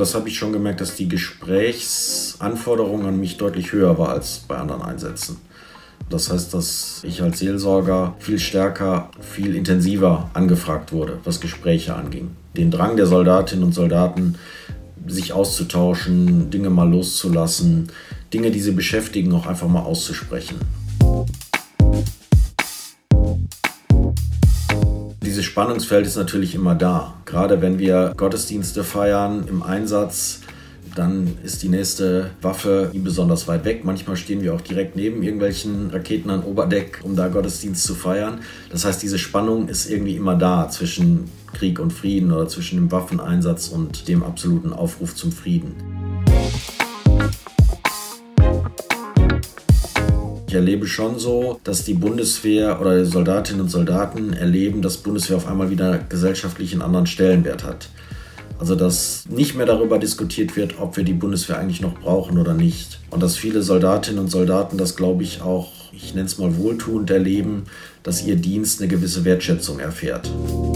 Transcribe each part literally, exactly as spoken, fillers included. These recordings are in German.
das habe ich schon gemerkt, dass die Gesprächsanforderung an mich deutlich höher war als bei anderen Einsätzen. Das heißt, dass ich als Seelsorger viel stärker, viel intensiver angefragt wurde, was Gespräche anging. Den Drang der Soldatinnen und Soldaten, sich auszutauschen, Dinge mal loszulassen, Dinge, die sie beschäftigen, auch einfach mal auszusprechen. Dieses Spannungsfeld ist natürlich immer da. Gerade wenn wir Gottesdienste feiern im Einsatz, dann ist die nächste Waffe nie besonders weit weg. Manchmal stehen wir auch direkt neben irgendwelchen Raketen an Oberdeck, um da Gottesdienst zu feiern. Das heißt, diese Spannung ist irgendwie immer da zwischen Krieg und Frieden oder zwischen dem Waffeneinsatz und dem absoluten Aufruf zum Frieden. Ich erlebe schon so, dass die Bundeswehr oder die Soldatinnen und Soldaten erleben, dass Bundeswehr auf einmal wieder gesellschaftlich einen anderen Stellenwert hat. Also dass nicht mehr darüber diskutiert wird, ob wir die Bundeswehr eigentlich noch brauchen oder nicht. Und dass viele Soldatinnen und Soldaten das, glaube ich, auch, ich nenne es mal wohltuend erleben, dass ihr Dienst eine gewisse Wertschätzung erfährt.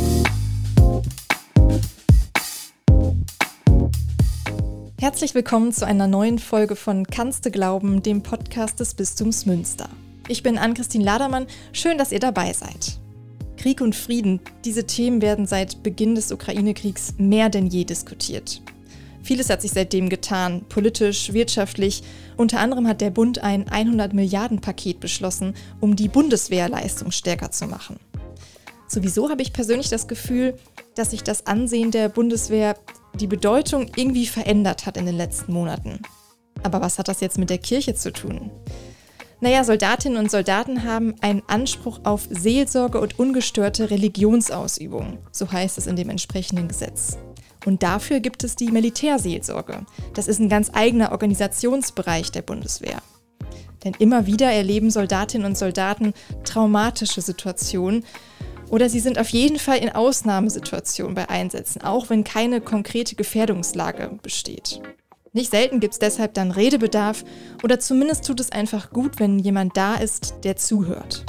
Herzlich willkommen zu einer neuen Folge von Kannst du glauben, dem Podcast des Bistums Münster. Ich bin Ann-Christine Ladermann, schön, dass ihr dabei seid. Krieg und Frieden, diese Themen werden seit Beginn des Ukraine-Kriegs mehr denn je diskutiert. Vieles hat sich seitdem getan, politisch, wirtschaftlich. Unter anderem hat der Bund ein hundert Milliarden Paket beschlossen, um die Bundeswehrleistung stärker zu machen. Sowieso habe ich persönlich das Gefühl, dass sich das Ansehen der Bundeswehr, die Bedeutung irgendwie verändert hat in den letzten Monaten. Aber was hat das jetzt mit der Kirche zu tun? Naja, Soldatinnen und Soldaten haben einen Anspruch auf Seelsorge und ungestörte Religionsausübung, so heißt es in dem entsprechenden Gesetz. Und dafür gibt es die Militärseelsorge. Das ist ein ganz eigener Organisationsbereich der Bundeswehr. Denn immer wieder erleben Soldatinnen und Soldaten traumatische Situationen oder sie sind auf jeden Fall in Ausnahmesituationen bei Einsätzen, auch wenn keine konkrete Gefährdungslage besteht. Nicht selten gibt es deshalb dann Redebedarf oder zumindest tut es einfach gut, wenn jemand da ist, der zuhört.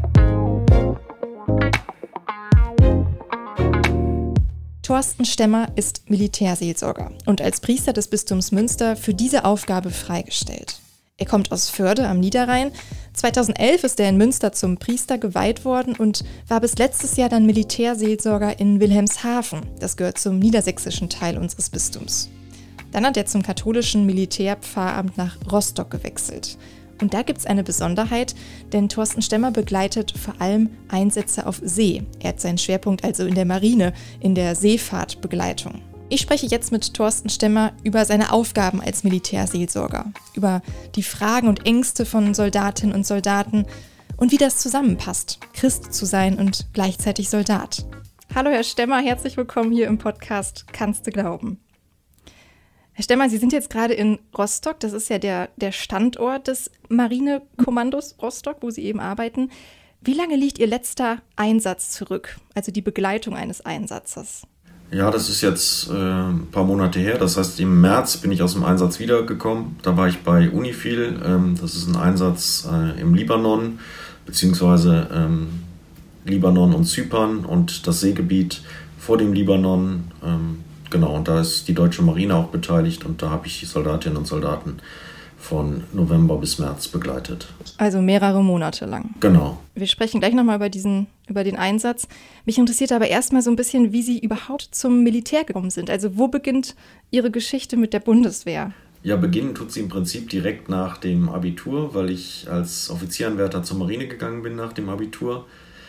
Thorsten Stemmer ist Militärseelsorger und als Priester des Bistums Münster für diese Aufgabe freigestellt. Er kommt aus Förde am Niederrhein. zweitausendelf ist er in Münster zum Priester geweiht worden und war bis letztes Jahr dann Militärseelsorger in Wilhelmshaven. Das gehört zum niedersächsischen Teil unseres Bistums. Dann hat er zum katholischen Militärpfarramt nach Rostock gewechselt. Und da gibt es eine Besonderheit, denn Thorsten Stemmer begleitet vor allem Einsätze auf See. Er hat seinen Schwerpunkt also in der Marine, in der Seefahrtbegleitung. Ich spreche jetzt mit Thorsten Stemmer über seine Aufgaben als Militärseelsorger, über die Fragen und Ängste von Soldatinnen und Soldaten und wie das zusammenpasst, Christ zu sein und gleichzeitig Soldat. Hallo Herr Stemmer, herzlich willkommen hier im Podcast Kannst du glauben. Herr Stemmer, Sie sind jetzt gerade in Rostock, das ist ja der, der Standort des Marinekommandos Rostock, wo Sie eben arbeiten. Wie lange liegt Ihr letzter Einsatz zurück, also die Begleitung eines Einsatzes? Ja, das ist jetzt äh, ein paar Monate her. Das heißt, im März bin ich aus dem Einsatz wiedergekommen. Da war ich bei UNIFIL. Ähm, das ist ein Einsatz äh, im Libanon, beziehungsweise ähm, Libanon und Zypern und das Seegebiet vor dem Libanon. Ähm, genau, und da ist die deutsche Marine auch beteiligt und da habe ich die Soldatinnen und Soldaten von November bis März begleitet. Also mehrere Monate lang. Genau. Wir sprechen gleich nochmal über diesen, über den Einsatz. Mich interessiert aber erstmal so ein bisschen, wie Sie überhaupt zum Militär gekommen sind. Also wo beginnt Ihre Geschichte mit der Bundeswehr? Ja, beginnen tut sie im Prinzip direkt nach dem Abitur, weil ich als Offizieranwärter zur Marine gegangen bin nach dem Abitur.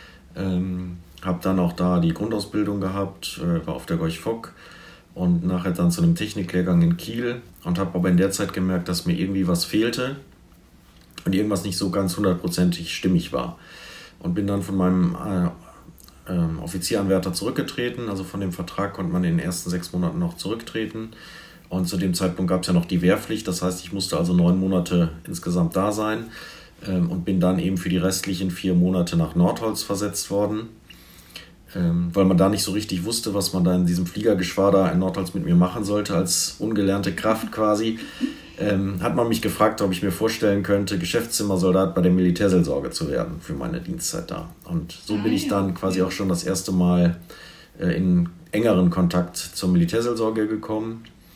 Ähm, habe dann auch da die Grundausbildung gehabt, äh, war auf der Gorch Fock. Und nachher dann zu einem Techniklehrgang in Kiel und habe aber in der Zeit gemerkt, dass mir irgendwie was fehlte und irgendwas nicht so ganz hundertprozentig stimmig war. Und bin dann von meinem äh, äh, Offizieranwärter zurückgetreten, also von dem Vertrag konnte man in den ersten sechs Monaten noch zurücktreten. Und zu dem Zeitpunkt gab es ja noch die Wehrpflicht, das heißt, ich musste also neun Monate insgesamt da sein ähm, und bin dann eben für die restlichen vier Monate nach Nordholz versetzt worden. Ähm, weil man da nicht so richtig wusste, was man da in diesem Fliegergeschwader in Nordholz mit mir machen sollte, als ungelernte Kraft quasi, ähm, hat man mich gefragt, ob ich mir vorstellen könnte, Geschäftszimmersoldat bei der Militärseelsorge zu werden für meine Dienstzeit da. Und so bin ich dann quasi auch schon das erste Mal äh, in engeren Kontakt zur Militärseelsorge gekommen.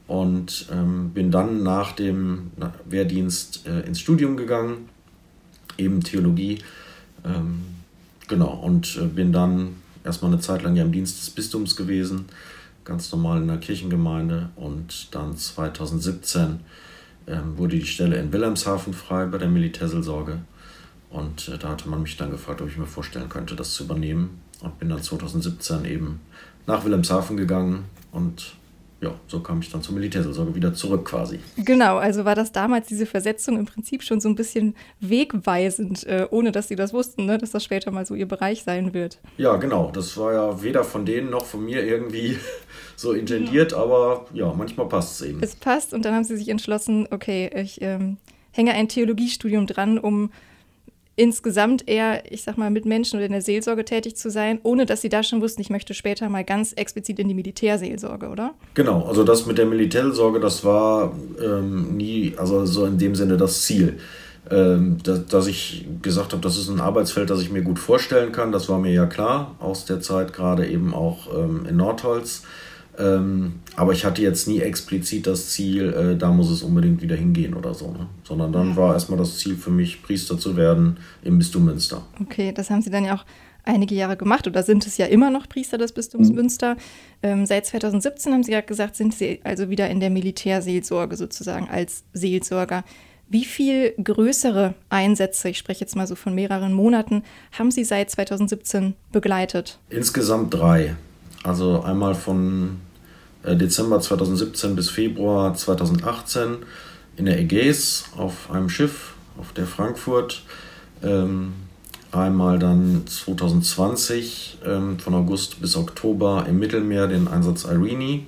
und ähm, bin dann nach dem Wehrdienst äh, ins Studium gegangen, eben Theologie, ähm, genau, und äh, bin dann erstmal eine Zeit lang ja im Dienst des Bistums gewesen, ganz normal in der Kirchengemeinde, und dann zweitausendsiebzehn ähm, wurde die Stelle in Wilhelmshaven frei bei der Militärseelsorge, und äh, da hatte man mich dann gefragt, ob ich mir vorstellen könnte, das zu übernehmen, und bin dann zweitausendsiebzehn eben nach Wilhelmshaven gegangen, und ja, so kam ich dann zur Militärseelsorge wieder zurück quasi. Genau, also war das damals diese Versetzung im Prinzip schon so ein bisschen wegweisend, äh, ohne dass Sie das wussten, ne? Dass das später mal so Ihr Bereich sein wird. Ja, genau. Das war ja weder von denen noch von mir irgendwie so intendiert, ja. Aber ja, manchmal passt es eben. Es passt, und dann haben Sie sich entschlossen, okay, ich ähm, hänge ein Theologiestudium dran, um insgesamt eher, ich sag mal, mit Menschen oder in der Seelsorge tätig zu sein, ohne dass Sie da schon wussten, ich möchte später mal ganz explizit in die Militärseelsorge, oder? Genau, also das mit der Militärseelsorge, das war ähm, nie, also so in dem Sinne das Ziel. Ähm, dass, dass ich gesagt habe, das ist ein Arbeitsfeld, das ich mir gut vorstellen kann, das war mir ja klar, aus der Zeit gerade eben auch ähm, in Nordholz. Ähm, aber ich hatte jetzt nie explizit das Ziel, äh, da muss es unbedingt wieder hingehen oder so, ne? Sondern dann war erstmal das Ziel für mich, Priester zu werden im Bistum Münster. Okay, das haben Sie dann ja auch einige Jahre gemacht, oder sind es ja immer noch Priester des Bistums mhm. Münster. Ähm, seit zweitausendsiebzehn, haben Sie ja gesagt, sind Sie also wieder in der Militärseelsorge sozusagen als Seelsorger. Wie viel größere Einsätze, ich spreche jetzt mal so von mehreren Monaten, haben Sie seit zweitausendsiebzehn begleitet? Insgesamt drei. Also einmal von Dezember zweitausendsiebzehn bis Februar zweitausendachtzehn in der Ägäis auf einem Schiff, auf der Frankfurt. Ähm, einmal dann zweitausendzwanzig ähm, von August bis Oktober im Mittelmeer den Einsatz Irene.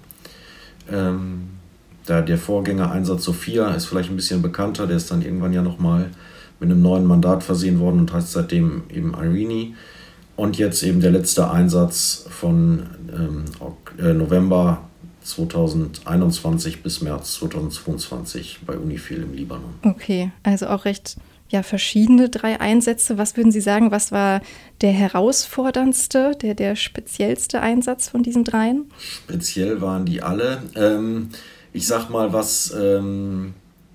Ähm, da der Vorgängereinsatz Sophia ist vielleicht ein bisschen bekannter, der ist dann irgendwann ja nochmal mit einem neuen Mandat versehen worden und heißt seitdem eben Irene. Und jetzt eben der letzte Einsatz von ähm, äh, November zweitausendeinundzwanzig bis März zweitausendzweiundzwanzig bei UNIFIL im Libanon. Okay, also auch recht ja, verschiedene drei Einsätze. Was würden Sie sagen, was war der herausforderndste, der, der speziellste Einsatz von diesen dreien? Speziell waren die alle. Ähm, ich sag mal, was ähm,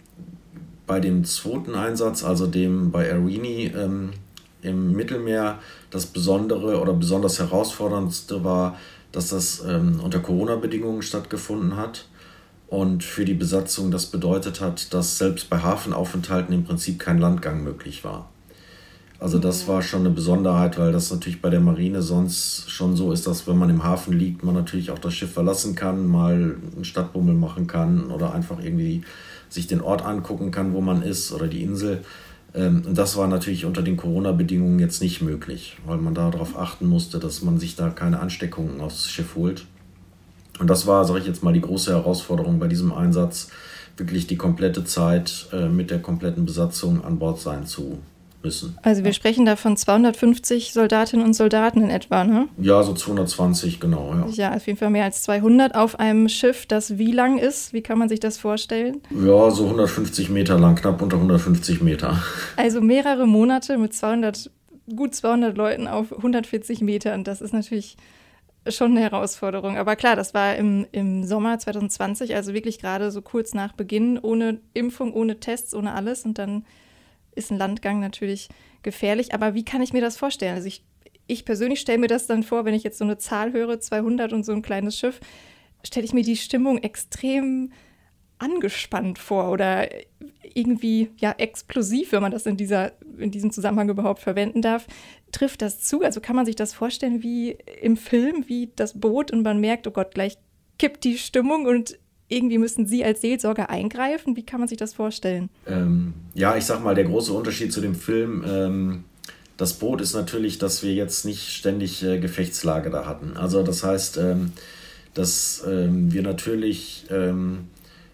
bei dem zweiten Einsatz, also dem bei Irene ähm, im Mittelmeer, das Besondere oder besonders herausforderndste war, dass das ähm, unter Corona-Bedingungen stattgefunden hat und für die Besatzung das bedeutet hat, dass selbst bei Hafenaufenthalten im Prinzip kein Landgang möglich war. Also das war schon eine Besonderheit, weil das natürlich bei der Marine sonst schon so ist, dass wenn man im Hafen liegt, man natürlich auch das Schiff verlassen kann, mal einen Stadtbummel machen kann oder einfach irgendwie sich den Ort angucken kann, wo man ist, oder die Insel. Und das war natürlich unter den Corona-Bedingungen jetzt nicht möglich, weil man darauf achten musste, dass man sich da keine Ansteckungen aufs Schiff holt. Und das war, sage ich jetzt mal, die große Herausforderung bei diesem Einsatz, wirklich die komplette Zeit äh, mit der kompletten Besatzung an Bord sein zu müssen. Also wir sprechen da von zweihundertfünfzig Soldatinnen und Soldaten in etwa, ne? Ja, so zweihundertzwanzig, genau. Ja, ja, auf jeden Fall mehr als zweihundert auf einem Schiff, das wie lang ist? Wie kann man sich das vorstellen? Ja, so hundertfünfzig Meter lang, knapp unter hundertfünfzig Meter. Also mehrere Monate mit zweihundert, gut zweihundert Leuten auf hundertvierzig Metern, das ist natürlich schon eine Herausforderung. Aber klar, das war im, im Sommer zweitausendzwanzig, also wirklich gerade so kurz nach Beginn, ohne Impfung, ohne Tests, ohne alles, und dann ist ein Landgang natürlich gefährlich. Aber wie kann ich mir das vorstellen? Also ich, ich persönlich stelle mir das dann vor, wenn ich jetzt so eine Zahl höre, zweihundert und so ein kleines Schiff, stelle ich mir die Stimmung extrem angespannt vor oder irgendwie ja explosiv, wenn man das in dieser, in diesem Zusammenhang überhaupt verwenden darf. Trifft das zu? Also kann man sich das vorstellen wie im Film, wie das Boot, und man merkt, oh Gott, gleich kippt die Stimmung und irgendwie müssen Sie als Seelsorger eingreifen? Wie kann man sich das vorstellen? Ähm, ja, ich sag mal, der große Unterschied zu dem Film, ähm, das Boot ist natürlich, dass wir jetzt nicht ständig äh, Gefechtslage da hatten. Also das heißt, ähm, dass ähm, wir natürlich ähm,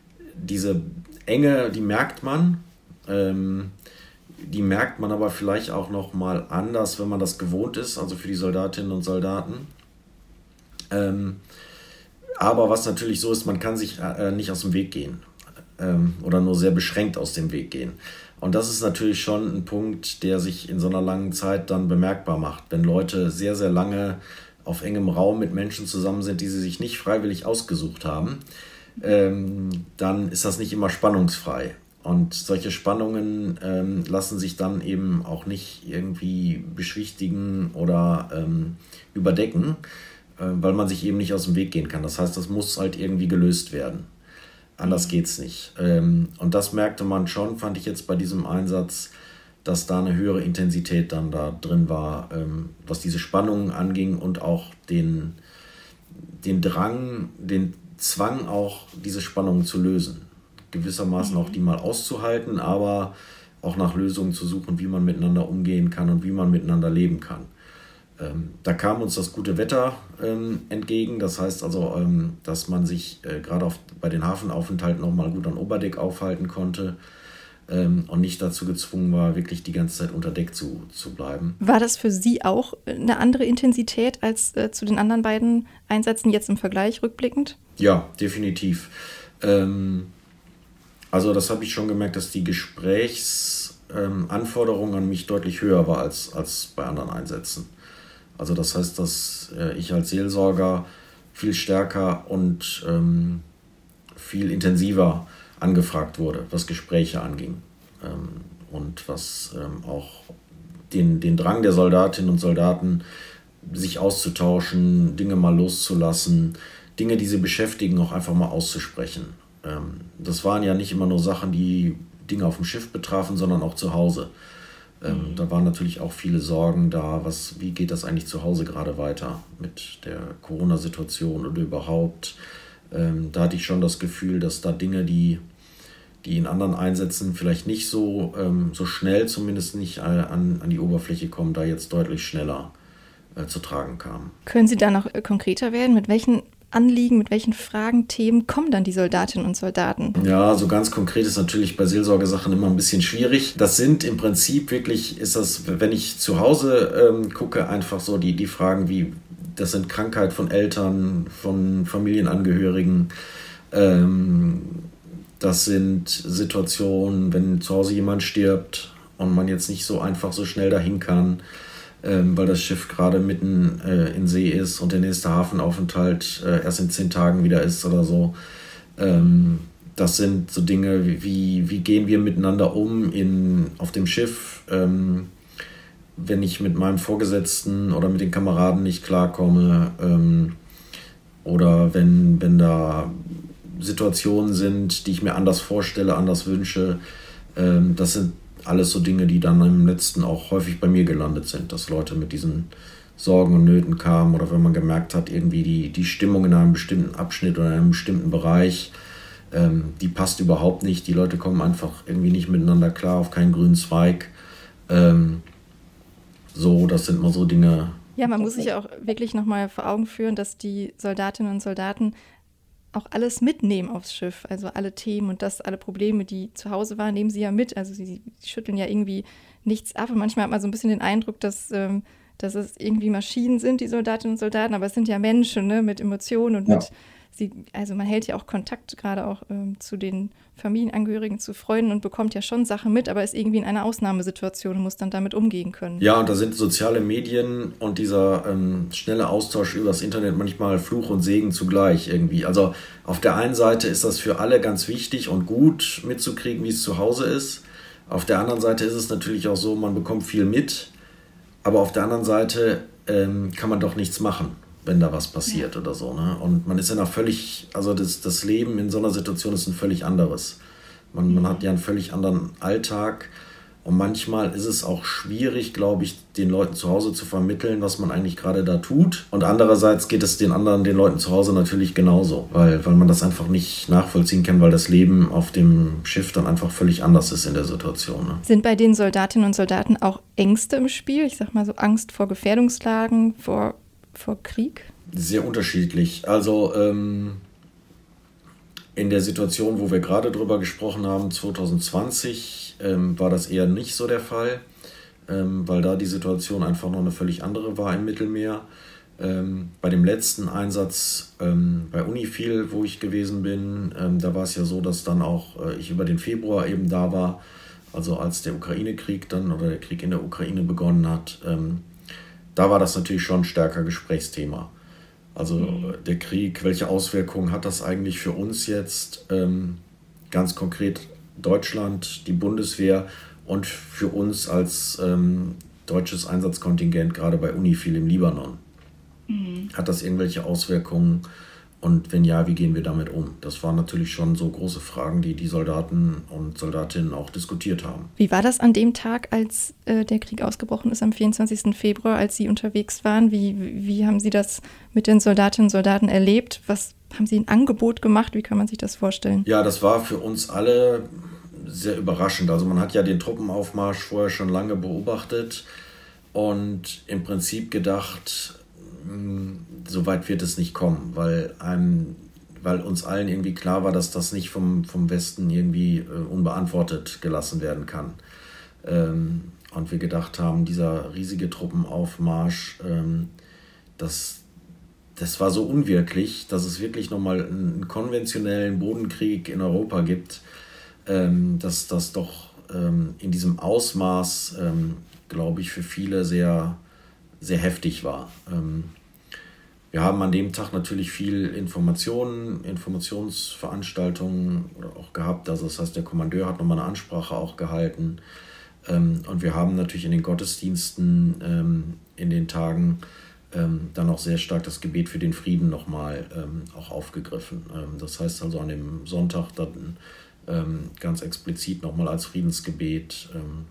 diese Enge, die merkt man, ähm, die merkt man aber vielleicht auch noch mal anders, wenn man das gewohnt ist, also für die Soldatinnen und Soldaten. Ähm, Aber was natürlich so ist, man kann sich äh, nicht aus dem Weg gehen ähm, oder nur sehr beschränkt aus dem Weg gehen. Und das ist natürlich schon ein Punkt, der sich in so einer langen Zeit dann bemerkbar macht. Wenn Leute sehr, sehr lange auf engem Raum mit Menschen zusammen sind, die sie sich nicht freiwillig ausgesucht haben, ähm, dann ist das nicht immer spannungsfrei. Und solche Spannungen ähm, lassen sich dann eben auch nicht irgendwie beschwichtigen oder ähm, überdecken, äh, weil man sich eben nicht aus dem Weg gehen kann. Das heißt, das muss halt irgendwie gelöst werden. Anders geht's nicht. Ähm, und das merkte man schon, fand ich jetzt bei diesem Einsatz, dass da eine höhere Intensität dann da drin war, ähm, was diese Spannungen anging und auch den, den Drang, den Zwang auch, diese Spannungen zu lösen. Gewissermaßen auch die mal auszuhalten, aber auch nach Lösungen zu suchen, wie man miteinander umgehen kann und wie man miteinander leben kann. Ähm, da kam uns das gute Wetter ähm, entgegen. Das heißt also, ähm, dass man sich äh, gerade bei den Hafenaufenthalten auch mal gut an Oberdeck aufhalten konnte ähm, und nicht dazu gezwungen war, wirklich die ganze Zeit unter Deck zu, zu bleiben. War das für Sie auch eine andere Intensität als äh, zu den anderen beiden Einsätzen jetzt im Vergleich rückblickend? Ja, definitiv. Ähm, also das habe ich schon gemerkt, dass die Gesprächsanforderung ähm, an mich deutlich höher war als, als bei anderen Einsätzen. Also das heißt, dass äh, ich als Seelsorger viel stärker und ähm, viel intensiver angefragt wurde, was Gespräche anging. Ähm, und was ähm, auch den, den Drang der Soldatinnen und Soldaten, sich auszutauschen, Dinge mal loszulassen, Dinge, die sie beschäftigen, auch einfach mal auszusprechen. Ähm, das waren ja nicht immer nur Sachen, die Dinge auf dem Schiff betrafen, sondern auch zu Hause. Ähm, mhm. Da waren natürlich auch viele Sorgen da, was, wie geht das eigentlich zu Hause gerade weiter mit der Corona-Situation oder überhaupt. Ähm, da hatte ich schon das Gefühl, dass da Dinge, die, die in anderen Einsätzen vielleicht nicht so, ähm, so schnell, zumindest nicht äh, an, an die Oberfläche kommen, da jetzt deutlich schneller äh, zu tragen kamen. Können Sie da noch äh, konkreter werden? Mit welchen Anliegen, mit welchen Fragen, Themen kommen dann die Soldatinnen und Soldaten? Ja, so ganz konkret ist natürlich bei Seelsorgesachen immer ein bisschen schwierig. Das sind im Prinzip wirklich, ist das, wenn ich zu Hause ähm, gucke, einfach so die, die Fragen wie, das sind Krankheit von Eltern, von Familienangehörigen, ähm, das sind Situationen, wenn zu Hause jemand stirbt und man jetzt nicht so einfach so schnell dahin kann, Ähm, weil das Schiff gerade mitten äh, in See ist und der nächste Hafenaufenthalt äh, erst in zehn Tagen wieder ist oder so. Ähm, das sind so Dinge, wie, wie, wie gehen wir miteinander um in, auf dem Schiff, ähm, wenn ich mit meinem Vorgesetzten oder mit den Kameraden nicht klarkomme, ähm, oder wenn, wenn da Situationen sind, die ich mir anders vorstelle, anders wünsche. Ähm, das sind alles so Dinge, die dann im letzten auch häufig bei mir gelandet sind, dass Leute mit diesen Sorgen und Nöten kamen oder wenn man gemerkt hat, irgendwie die, die Stimmung in einem bestimmten Abschnitt oder in einem bestimmten Bereich, ähm, die passt überhaupt nicht. Die Leute kommen einfach irgendwie nicht miteinander klar, auf keinen grünen Zweig. Ähm, so, das sind mal so Dinge. Ja, man muss sich ja auch wirklich nochmal vor Augen führen, dass die Soldatinnen und Soldaten auch alles mitnehmen aufs Schiff, also alle Themen und das, alle Probleme, die zu Hause waren, nehmen sie ja mit. Also sie, sie schütteln ja irgendwie nichts ab und manchmal hat man so ein bisschen den Eindruck, dass, ähm, dass es irgendwie Maschinen sind, die Soldatinnen und Soldaten, aber es sind ja Menschen, ne, mit Emotionen und ja. mit, sie, also man hält ja auch Kontakt gerade auch ähm, zu den Familienangehörigen, zu Freunden und bekommt ja schon Sachen mit, aber ist irgendwie in einer Ausnahmesituation und muss dann damit umgehen können. Ja, und da sind soziale Medien und dieser ähm, schnelle Austausch über das Internet manchmal Fluch und Segen zugleich irgendwie. Also auf der einen Seite ist das für alle ganz wichtig und gut mitzukriegen, wie es zu Hause ist. Auf der anderen Seite ist es natürlich auch so, man bekommt viel mit, aber auf der anderen Seite ähm, kann man doch nichts machen, wenn da was passiert ja. oder so. Ne? Und man ist ja noch völlig, also das, das Leben in so einer Situation ist ein völlig anderes. Man, man hat ja einen völlig anderen Alltag und manchmal ist es auch schwierig, glaube ich, den Leuten zu Hause zu vermitteln, was man eigentlich gerade da tut. Und andererseits geht es den anderen, den Leuten zu Hause natürlich genauso, weil, weil man das einfach nicht nachvollziehen kann, weil das Leben auf dem Schiff dann einfach völlig anders ist in der Situation. Ne? Sind bei den Soldatinnen und Soldaten auch Ängste im Spiel? Ich sag mal so Angst vor Gefährdungslagen, vor vor Krieg? Sehr unterschiedlich. Also ähm, in der Situation, wo wir gerade drüber gesprochen haben, zwanzig zwanzig, ähm, war das eher nicht so der Fall, ähm, weil da die Situation einfach noch eine völlig andere war im Mittelmeer. Ähm, bei dem letzten Einsatz ähm, bei UNIFIL, wo ich gewesen bin, ähm, da war es ja so, dass dann auch äh, ich über den Februar eben da war, also als der Ukraine-Krieg dann oder der Krieg in der Ukraine begonnen hat. Ähm, Da war das natürlich schon ein stärker Gesprächsthema. Also mhm. der Krieg, welche Auswirkungen hat das eigentlich für uns jetzt? Ähm, ganz konkret Deutschland, die Bundeswehr und für uns als ähm, deutsches Einsatzkontingent, gerade bei UNIFIL im Libanon. Mhm. Hat das irgendwelche Auswirkungen? Und wenn ja, wie gehen wir damit um? Das waren natürlich schon so große Fragen, die die Soldaten und Soldatinnen auch diskutiert haben. Wie war das an dem Tag, als äh, der Krieg ausgebrochen ist, am vierundzwanzigsten Februar, als Sie unterwegs waren? Wie, wie haben Sie das mit den Soldatinnen und Soldaten erlebt? Was haben Sie ein Angebot gemacht? Wie kann man sich das vorstellen? Ja, das war für uns alle sehr überraschend. Also man hat ja den Truppenaufmarsch vorher schon lange beobachtet und im Prinzip gedacht, so weit wird es nicht kommen, weil, einem, weil uns allen irgendwie klar war, dass das nicht vom, vom Westen irgendwie äh, unbeantwortet gelassen werden kann. Ähm, und wir gedacht haben, dieser riesige Truppenaufmarsch, ähm, das, das war so unwirklich, dass es wirklich nochmal einen konventionellen Bodenkrieg in Europa gibt, ähm, dass das doch ähm, in diesem Ausmaß, ähm, glaube ich, für viele sehr sehr heftig war. Wir haben an dem Tag natürlich viel Informationen, Informationsveranstaltungen auch gehabt. Also das heißt, der Kommandeur hat nochmal eine Ansprache auch gehalten. Und wir haben natürlich in den Gottesdiensten in den Tagen dann auch sehr stark das Gebet für den Frieden nochmal auch aufgegriffen. Das heißt also an dem Sonntag dann ganz explizit nochmal als Friedensgebet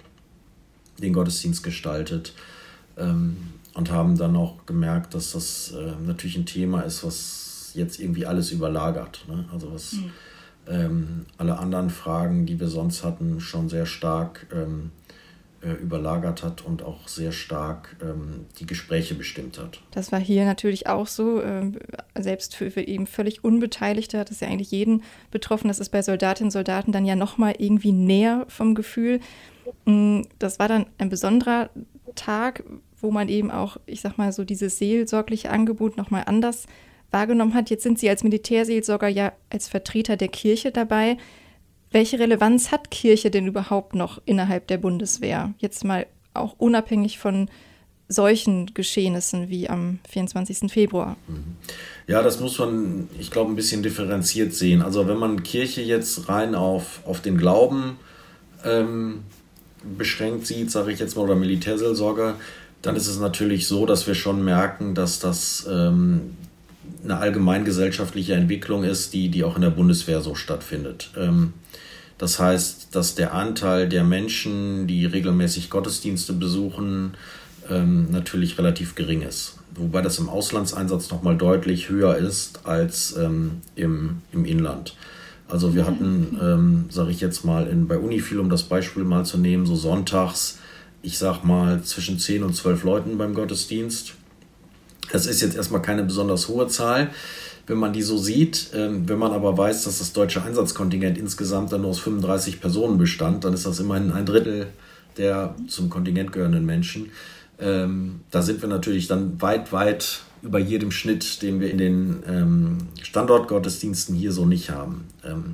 den Gottesdienst gestaltet. Und haben dann auch gemerkt, dass das äh, natürlich ein Thema ist, was jetzt irgendwie alles überlagert. Ne? Also was mhm. ähm, alle anderen Fragen, die wir sonst hatten, schon sehr stark ähm, äh, überlagert hat und auch sehr stark ähm, die Gespräche bestimmt hat. Das war hier natürlich auch so. Äh, selbst für, für eben völlig Unbeteiligte hat es ja eigentlich jeden betroffen. Das ist bei Soldatinnen und Soldaten dann ja nochmal irgendwie näher vom Gefühl. Das war dann ein besonderer Tag, wo man eben auch, ich sag mal so, dieses seelsorgliche Angebot nochmal anders wahrgenommen hat. Jetzt sind Sie als Militärseelsorger ja als Vertreter der Kirche dabei. Welche Relevanz hat Kirche denn überhaupt noch innerhalb der Bundeswehr? Jetzt mal auch unabhängig von solchen Geschehnissen wie am vierundzwanzigsten Februar. Ja, das muss man, ich glaube, ein bisschen differenziert sehen. Also wenn man Kirche jetzt rein auf, auf den Glauben ähm, beschränkt sieht, sage ich jetzt mal, oder Militärseelsorger, dann ist es natürlich so, dass wir schon merken, dass das ähm, eine allgemeingesellschaftliche Entwicklung ist, die, die auch in der Bundeswehr so stattfindet. Ähm, das heißt, dass der Anteil der Menschen, die regelmäßig Gottesdienste besuchen, ähm, natürlich relativ gering ist. Wobei das im Auslandseinsatz nochmal deutlich höher ist als ähm, im, im Inland. Also wir hatten, ähm, sage ich jetzt mal, in, bei UNIFIL, um das Beispiel mal zu nehmen, so sonntags, ich sag mal, zwischen zehn und zwölf Leuten beim Gottesdienst. Das ist jetzt erstmal keine besonders hohe Zahl, wenn man die so sieht. Ähm, wenn man aber weiß, dass das deutsche Einsatzkontingent insgesamt dann nur aus fünfunddreißig Personen bestand, dann ist das immerhin ein Drittel der zum Kontingent gehörenden Menschen. Ähm, da sind wir natürlich dann weit, weit über jedem Schnitt, den wir in den ähm, Standortgottesdiensten hier so nicht haben. Ähm,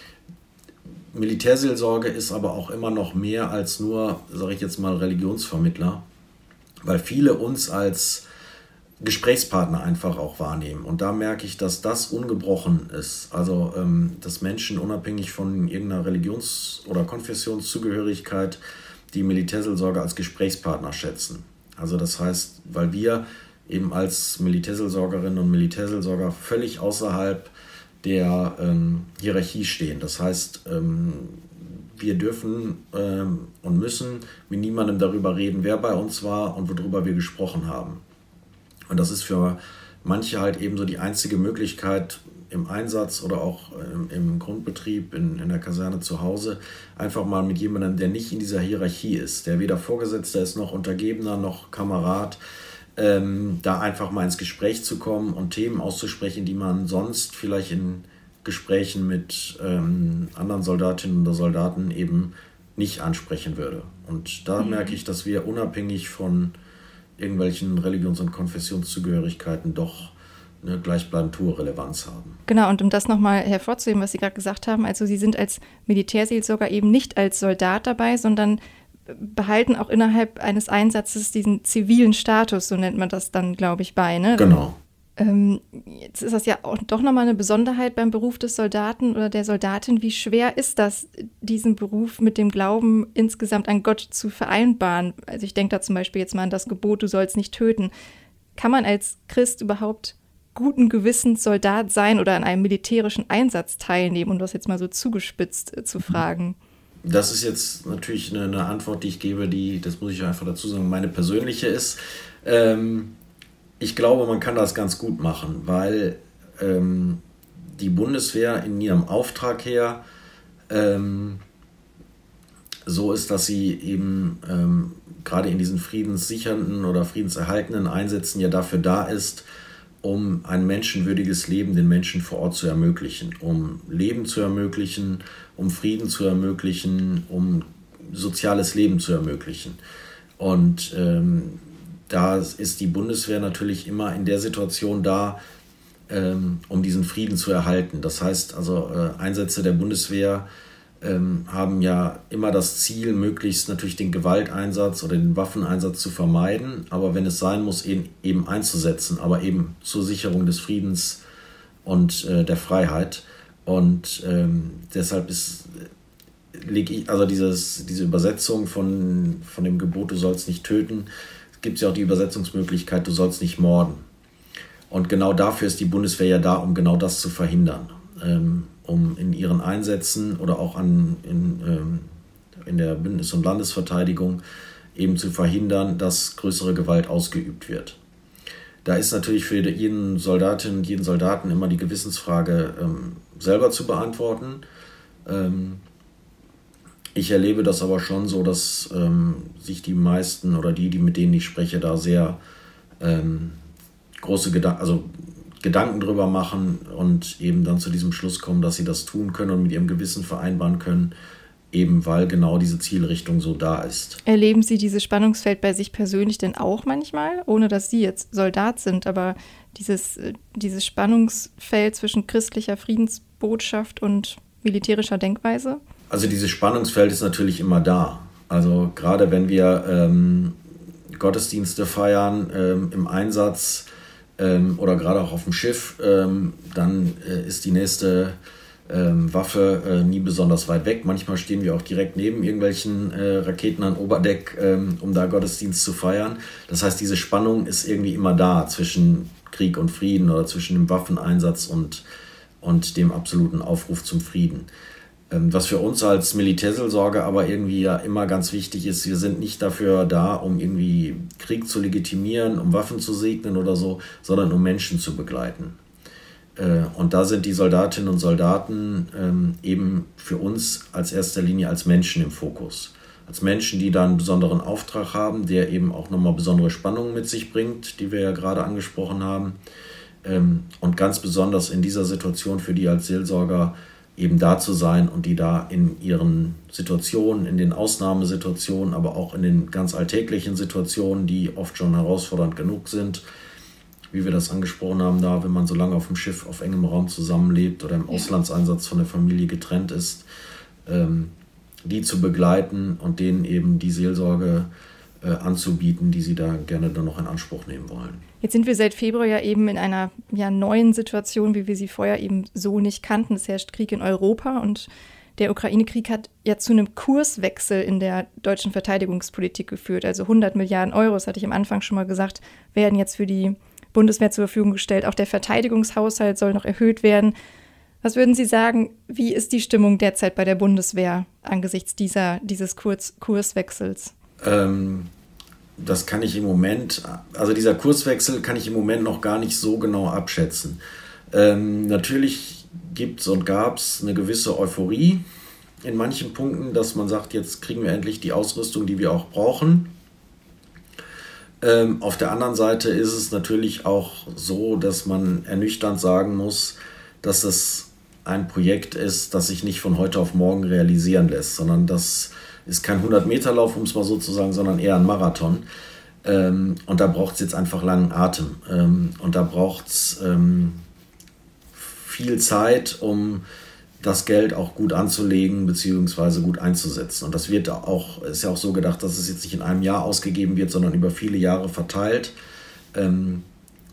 Militärseelsorge ist aber auch immer noch mehr als nur, sage ich jetzt mal, Religionsvermittler, weil viele uns als Gesprächspartner einfach auch wahrnehmen. Und da merke ich, dass das ungebrochen ist. Also, ähm, dass Menschen unabhängig von irgendeiner Religions- oder Konfessionszugehörigkeit die Militärseelsorge als Gesprächspartner schätzen. Also das heißt, weil wir eben als Militärseelsorgerinnen und Militärseelsorger völlig außerhalb der ähm, Hierarchie stehen. Das heißt, ähm, wir dürfen ähm, und müssen mit niemandem darüber reden, wer bei uns war und worüber wir gesprochen haben. Und das ist für manche halt eben so die einzige Möglichkeit im Einsatz oder auch ähm, im Grundbetrieb, in, in der Kaserne zu Hause, einfach mal mit jemandem, der nicht in dieser Hierarchie ist, der weder Vorgesetzter ist, noch Untergebener, noch Kamerad, ähm, da einfach mal ins Gespräch zu kommen und Themen auszusprechen, die man sonst vielleicht in Gesprächen mit ähm, anderen Soldatinnen oder Soldaten eben nicht ansprechen würde. Und da mhm. merke ich, dass wir unabhängig von irgendwelchen Religions- und Konfessionszugehörigkeiten doch eine gleichbleibend hohe Relevanz haben. Genau, und um das nochmal hervorzuheben, was Sie gerade gesagt haben, also Sie sind als Militärseelsorger eben nicht als Soldat dabei, sondern behalten auch innerhalb eines Einsatzes diesen zivilen Status, so nennt man das dann, glaube ich, bei. Ne? Genau. Ähm, jetzt ist das ja auch doch nochmal eine Besonderheit beim Beruf des Soldaten oder der Soldatin. Wie schwer ist das, diesen Beruf mit dem Glauben insgesamt an Gott zu vereinbaren? Also ich denke da zum Beispiel jetzt mal an das Gebot, du sollst nicht töten. Kann man als Christ überhaupt guten Gewissens Soldat sein oder an einem militärischen Einsatz teilnehmen, um das jetzt mal so zugespitzt äh, zu fragen? Das ist jetzt natürlich eine, eine Antwort, die ich gebe, die, das muss ich einfach dazu sagen, meine persönliche ist. Ähm, Ich glaube, man kann das ganz gut machen, weil ähm, die Bundeswehr in ihrem Auftrag her ähm, so ist, dass sie eben ähm, gerade in diesen friedenssichernden oder friedenserhaltenden Einsätzen ja dafür da ist, um ein menschenwürdiges Leben den Menschen vor Ort zu ermöglichen, um Leben zu ermöglichen, um Frieden zu ermöglichen, um soziales Leben zu ermöglichen. Und ähm, da ist die Bundeswehr natürlich immer in der Situation da, ähm, um diesen Frieden zu erhalten. Das heißt also, äh, Einsätze der Bundeswehr ähm, haben ja immer das Ziel, möglichst natürlich den Gewalteinsatz oder den Waffeneinsatz zu vermeiden, aber wenn es sein muss, eben, eben einzusetzen, aber eben zur Sicherung des Friedens und äh, der Freiheit. Und ähm, deshalb ist, lege ich, also dieses, diese Übersetzung von, von dem Gebot, du sollst nicht töten, gibt es ja auch die Übersetzungsmöglichkeit, du sollst nicht morden. Und genau dafür ist die Bundeswehr ja da, um genau das zu verhindern. Ähm, um in ihren Einsätzen oder auch an, in, ähm, in der Bündnis- und Landesverteidigung eben zu verhindern, dass größere Gewalt ausgeübt wird. Da ist natürlich für jeden Soldatin und jeden Soldaten immer die Gewissensfrage ähm, selber zu beantworten. Ähm, Ich erlebe das aber schon so, dass ähm, sich die meisten oder die, die mit denen ich spreche, da sehr ähm, große Gedanken, also Gedanken drüber machen und eben dann zu diesem Schluss kommen, dass sie das tun können und mit ihrem Gewissen vereinbaren können, eben weil genau diese Zielrichtung so da ist. Erleben Sie dieses Spannungsfeld bei sich persönlich denn auch manchmal, ohne dass Sie jetzt Soldat sind, aber dieses, dieses Spannungsfeld zwischen christlicher Friedensbotschaft und militärischer Denkweise? Also dieses Spannungsfeld ist natürlich immer da. Also gerade wenn wir ähm, Gottesdienste feiern ähm, im Einsatz ähm, oder gerade auch auf dem Schiff, ähm, dann äh, ist die nächste ähm, Waffe äh, nie besonders weit weg. Manchmal stehen wir auch direkt neben irgendwelchen äh, Raketen an Oberdeck, ähm, um da Gottesdienst zu feiern. Das heißt, diese Spannung ist irgendwie immer da zwischen Krieg und Frieden oder zwischen dem Waffeneinsatz und, und dem absoluten Aufruf zum Frieden. Was für uns als Militärseelsorger aber irgendwie ja immer ganz wichtig ist, wir sind nicht dafür da, um irgendwie Krieg zu legitimieren, um Waffen zu segnen oder so, sondern um Menschen zu begleiten. Und da sind die Soldatinnen und Soldaten eben für uns als erster Linie als Menschen im Fokus. Als Menschen, die da einen besonderen Auftrag haben, der eben auch nochmal besondere Spannungen mit sich bringt, die wir ja gerade angesprochen haben. Und ganz besonders in dieser Situation für die als Seelsorger eben da zu sein und die da in ihren Situationen, in den Ausnahmesituationen, aber auch in den ganz alltäglichen Situationen, die oft schon herausfordernd genug sind, wie wir das angesprochen haben, da, wenn man so lange auf dem Schiff auf engem Raum zusammenlebt oder im Auslandseinsatz von der Familie getrennt ist, ähm, die zu begleiten und denen eben die Seelsorge äh, anzubieten, die sie da gerne dann noch in Anspruch nehmen wollen. Jetzt sind wir seit Februar ja eben in einer ja, neuen Situation, wie wir sie vorher eben so nicht kannten. Es herrscht Krieg in Europa und der Ukraine-Krieg hat ja zu einem Kurswechsel in der deutschen Verteidigungspolitik geführt. Also hundert Milliarden Euro, das hatte ich am Anfang schon mal gesagt, werden jetzt für die Bundeswehr zur Verfügung gestellt. Auch der Verteidigungshaushalt soll noch erhöht werden. Was würden Sie sagen, wie ist die Stimmung derzeit bei der Bundeswehr angesichts dieser, dieses Kurs, Kurswechsels? Ähm, das kann ich im Moment, also dieser Kurswechsel kann ich im Moment noch gar nicht so genau abschätzen. Ähm, natürlich gibt es und gab es eine gewisse Euphorie in manchen Punkten, dass man sagt, jetzt kriegen wir endlich die Ausrüstung, die wir auch brauchen. Ähm, auf der anderen Seite ist es natürlich auch so, dass man ernüchternd sagen muss, dass es ein Projekt ist, das sich nicht von heute auf morgen realisieren lässt, sondern das ist kein hundert-Meter-Lauf, um es mal so zu sagen, sondern eher ein Marathon. Ähm, und da braucht es jetzt einfach langen Atem. Ähm, und da braucht es ähm, viel Zeit, um das Geld auch gut anzulegen bzw. gut einzusetzen. Und das wird auch, ist ja auch so gedacht, dass es jetzt nicht in einem Jahr ausgegeben wird, sondern über viele Jahre verteilt. Ähm,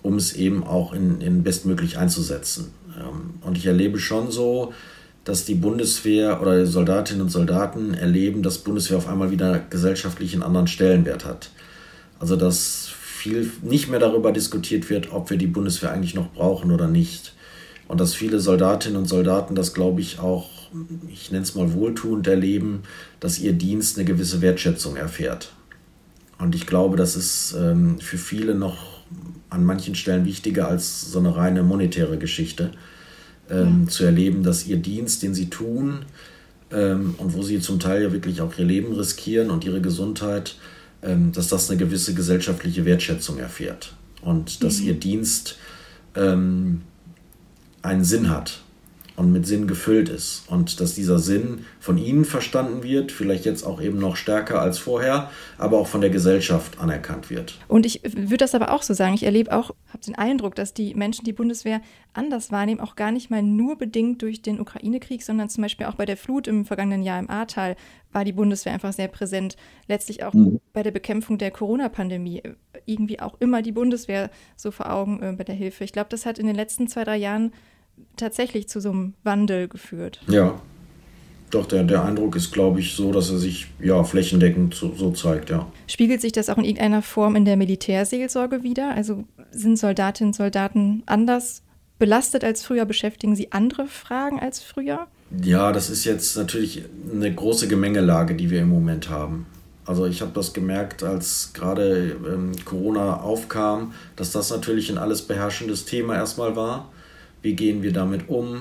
um es eben auch in, in bestmöglich einzusetzen. Ähm, und ich erlebe schon so, dass die Bundeswehr oder die Soldatinnen und Soldaten erleben, dass Bundeswehr auf einmal wieder gesellschaftlich einen anderen Stellenwert hat. Also dass viel nicht mehr darüber diskutiert wird, ob wir die Bundeswehr eigentlich noch brauchen oder nicht. Und dass viele Soldatinnen und Soldaten das, glaube ich, auch, ich nenne es mal wohltuend erleben, dass ihr Dienst eine gewisse Wertschätzung erfährt. Und ich glaube, das ist ähm, für viele noch an manchen Stellen wichtiger als so eine reine monetäre Geschichte. Ähm, ja. Zu erleben, dass ihr Dienst, den sie tun ähm, und wo sie zum Teil ja wirklich auch ihr Leben riskieren und ihre Gesundheit, ähm, dass das eine gewisse gesellschaftliche Wertschätzung erfährt und dass mhm. ihr Dienst ähm, einen Sinn hat und mit Sinn gefüllt ist und dass dieser Sinn von ihnen verstanden wird, vielleicht jetzt auch eben noch stärker als vorher, aber auch von der Gesellschaft anerkannt wird. Und ich würde das aber auch so sagen, ich erlebe auch, habe den Eindruck, dass die Menschen die Bundeswehr anders wahrnehmen, auch gar nicht mal nur bedingt durch den Ukraine-Krieg, sondern zum Beispiel auch bei der Flut im vergangenen Jahr im Ahrtal war die Bundeswehr einfach sehr präsent. Letztlich auch mhm. bei der Bekämpfung der Corona-Pandemie irgendwie auch immer die Bundeswehr so vor Augen äh, bei der Hilfe. Ich glaube, das hat in den letzten zwei, drei Jahren tatsächlich zu so einem Wandel geführt. Ja, doch, der, der Eindruck ist, glaube ich, so, dass er sich ja flächendeckend so, so zeigt, ja. Spiegelt sich das auch in irgendeiner Form in der Militärseelsorge wider? Also sind Soldatinnen und Soldaten anders belastet als früher? Beschäftigen sie andere Fragen als früher? Ja, das ist jetzt natürlich eine große Gemengelage, die wir im Moment haben. Also ich habe das gemerkt, als gerade ähm, Corona aufkam, dass das natürlich ein alles beherrschendes Thema erstmal war. Wie gehen wir damit um?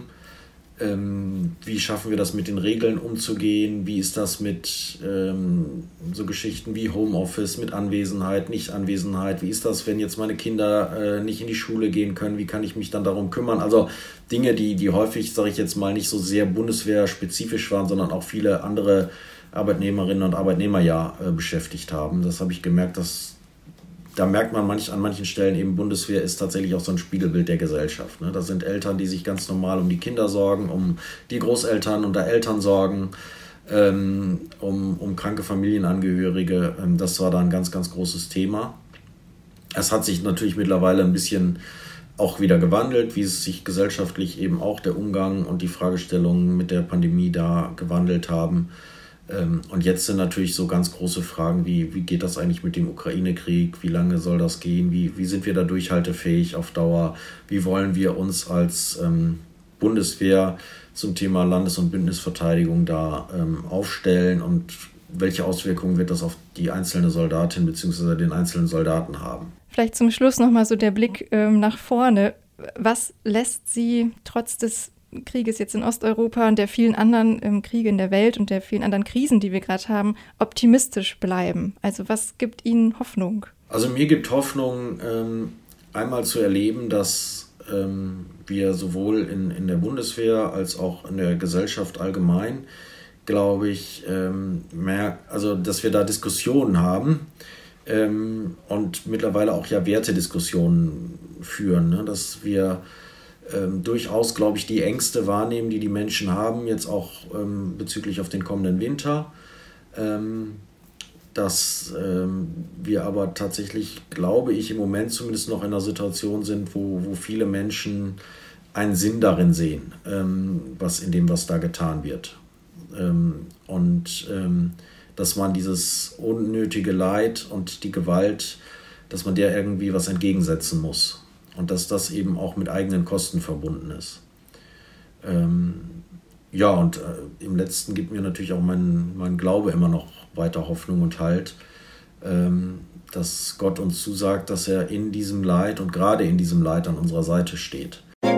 Ähm, wie schaffen wir das mit den Regeln umzugehen? Wie ist das mit ähm, so Geschichten wie Homeoffice, mit Anwesenheit, Nichtanwesenheit? Wie ist das, wenn jetzt meine Kinder äh, nicht in die Schule gehen können? Wie kann ich mich dann darum kümmern? Also Dinge, die, die häufig, sage ich jetzt mal, nicht so sehr bundeswehrspezifisch waren, sondern auch viele andere Arbeitnehmerinnen und Arbeitnehmer ja äh, beschäftigt haben. Das habe ich gemerkt, dass da merkt man manch, an manchen Stellen eben, Bundeswehr ist tatsächlich auch so ein Spiegelbild der Gesellschaft. Ne? Das sind Eltern, die sich ganz normal um die Kinder sorgen, um die Großeltern und der Eltern sorgen, ähm, um, um kranke Familienangehörige. Ähm, das war da ein ganz, ganz großes Thema. Es hat sich natürlich mittlerweile ein bisschen auch wieder gewandelt, wie es sich gesellschaftlich eben auch der Umgang und die Fragestellungen mit der Pandemie da gewandelt haben. Und jetzt sind natürlich so ganz große Fragen wie, wie geht das eigentlich mit dem Ukraine-Krieg, wie lange soll das gehen, wie, wie sind wir da durchhaltefähig auf Dauer, wie wollen wir uns als ähm, Bundeswehr zum Thema Landes- und Bündnisverteidigung da ähm, aufstellen und welche Auswirkungen wird das auf die einzelne Soldatin bzw. den einzelnen Soldaten haben. Vielleicht zum Schluss nochmal so der Blick ähm, nach vorne. Was lässt Sie trotz des Krieges jetzt in Osteuropa und der vielen anderen ähm, Kriege in der Welt und der vielen anderen Krisen, die wir gerade haben, optimistisch bleiben? Also was gibt Ihnen Hoffnung? Also mir gibt Hoffnung, ähm, einmal zu erleben, dass ähm, wir sowohl in, in der Bundeswehr als auch in der Gesellschaft allgemein, glaube ich, ähm, mehr, also dass wir da Diskussionen haben ähm, und mittlerweile auch ja Wertediskussionen führen, ne? Dass wir Ähm, durchaus, glaube ich, die Ängste wahrnehmen, die die Menschen haben, jetzt auch ähm, bezüglich auf den kommenden Winter. Ähm, dass ähm, wir aber tatsächlich, glaube ich, im Moment zumindest noch in einer Situation sind, wo, wo viele Menschen einen Sinn darin sehen, ähm, was in dem, was da getan wird. Ähm, und ähm, dass man dieses unnötige Leid und die Gewalt, dass man der irgendwie was entgegensetzen muss. Und dass das eben auch mit eigenen Kosten verbunden ist. Ähm, ja, und äh, im Letzten gibt mir natürlich auch mein, mein Glaube immer noch weiter Hoffnung und Halt, ähm, dass Gott uns zusagt, dass er in diesem Leid und gerade in diesem Leid an unserer Seite steht.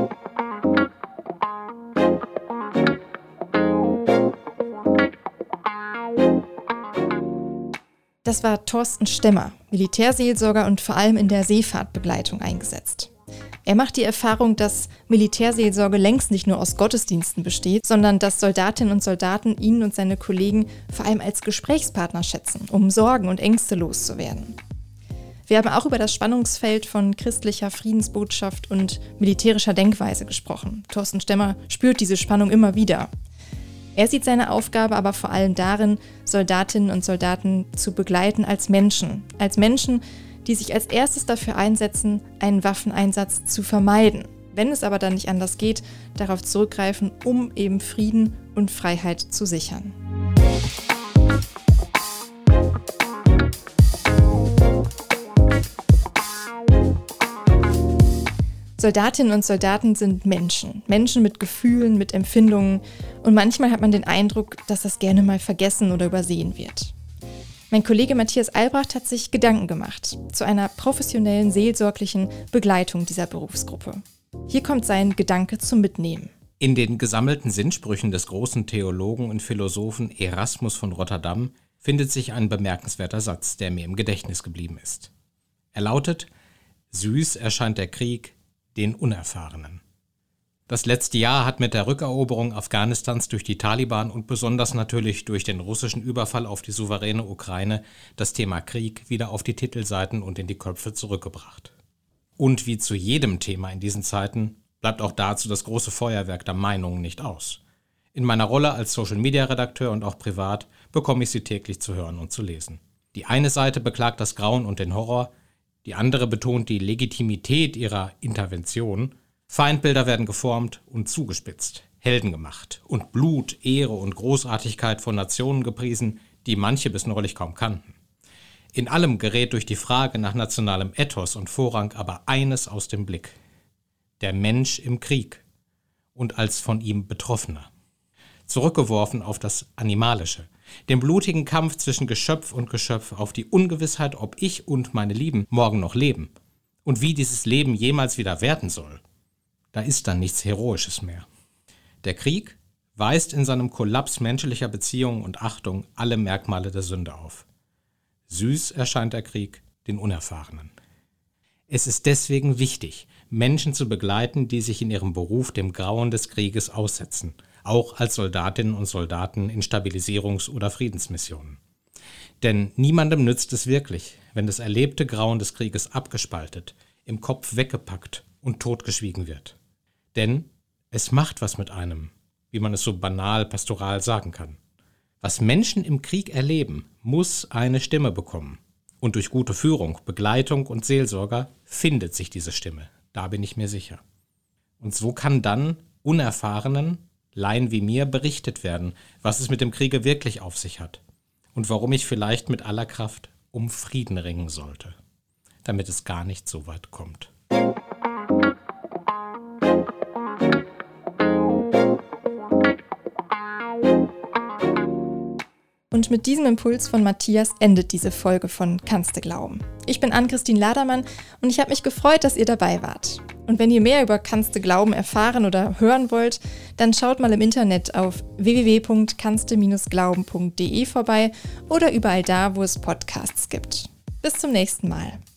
Das war Thorsten Stemmer, Militärseelsorger und vor allem in der Seefahrtbegleitung eingesetzt. Er macht die Erfahrung, dass Militärseelsorge längst nicht nur aus Gottesdiensten besteht, sondern dass Soldatinnen und Soldaten ihn und seine Kollegen vor allem als Gesprächspartner schätzen, um Sorgen und Ängste loszuwerden. Wir haben auch über das Spannungsfeld von christlicher Friedensbotschaft und militärischer Denkweise gesprochen. Thorsten Stemmer spürt diese Spannung immer wieder. Er sieht seine Aufgabe aber vor allem darin, Soldatinnen und Soldaten zu begleiten als Menschen. Als Menschen, die sich als erstes dafür einsetzen, einen Waffeneinsatz zu vermeiden. Wenn es aber dann nicht anders geht, darauf zurückgreifen, um eben Frieden und Freiheit zu sichern. Soldatinnen und Soldaten sind Menschen. Menschen mit Gefühlen, mit Empfindungen. Und manchmal hat man den Eindruck, dass das gerne mal vergessen oder übersehen wird. Mein Kollege Matthias Albrecht hat sich Gedanken gemacht zu einer professionellen, seelsorglichen Begleitung dieser Berufsgruppe. Hier kommt sein Gedanke zum Mitnehmen. In den gesammelten Sinnsprüchen des großen Theologen und Philosophen Erasmus von Rotterdam findet sich ein bemerkenswerter Satz, der mir im Gedächtnis geblieben ist. Er lautet: Süß erscheint der Krieg den Unerfahrenen. Das letzte Jahr hat mit der Rückeroberung Afghanistans durch die Taliban und besonders natürlich durch den russischen Überfall auf die souveräne Ukraine das Thema Krieg wieder auf die Titelseiten und in die Köpfe zurückgebracht. Und wie zu jedem Thema in diesen Zeiten bleibt auch dazu das große Feuerwerk der Meinungen nicht aus. In meiner Rolle als Social-Media-Redakteur und auch privat bekomme ich sie täglich zu hören und zu lesen. Die eine Seite beklagt das Grauen und den Horror, die andere betont die Legitimität ihrer Intervention. Feindbilder werden geformt und zugespitzt, Helden gemacht und Blut, Ehre und Großartigkeit von Nationen gepriesen, die manche bis neulich kaum kannten. In allem gerät durch die Frage nach nationalem Ethos und Vorrang aber eines aus dem Blick: der Mensch im Krieg und als von ihm Betroffener. Zurückgeworfen auf das Animalische, den blutigen Kampf zwischen Geschöpf und Geschöpf, auf die Ungewissheit, ob ich und meine Lieben morgen noch leben und wie dieses Leben jemals wieder werden soll. Da ist dann nichts Heroisches mehr. Der Krieg weist in seinem Kollaps menschlicher Beziehungen und Achtung alle Merkmale der Sünde auf. Süß erscheint der Krieg den Unerfahrenen. Es ist deswegen wichtig, Menschen zu begleiten, die sich in ihrem Beruf dem Grauen des Krieges aussetzen, auch als Soldatinnen und Soldaten in Stabilisierungs- oder Friedensmissionen. Denn niemandem nützt es wirklich, wenn das erlebte Grauen des Krieges abgespaltet, im Kopf weggepackt und totgeschwiegen wird. Denn es macht was mit einem, wie man es so banal pastoral sagen kann. Was Menschen im Krieg erleben, muss eine Stimme bekommen. Und durch gute Führung, Begleitung und Seelsorger findet sich diese Stimme. Da bin ich mir sicher. Und so kann dann Unerfahrenen, Laien wie mir, berichtet werden, was es mit dem Kriege wirklich auf sich hat und warum ich vielleicht mit aller Kraft um Frieden ringen sollte, damit es gar nicht so weit kommt. Und mit diesem Impuls von Matthias endet diese Folge von Kannste glauben. Ich bin Ann-Christine Ladermann und ich habe mich gefreut, dass ihr dabei wart. Und wenn ihr mehr über Kannste glauben erfahren oder hören wollt, dann schaut mal im Internet auf w w w punkt kannste glauben punkt d e vorbei oder überall da, wo es Podcasts gibt. Bis zum nächsten Mal.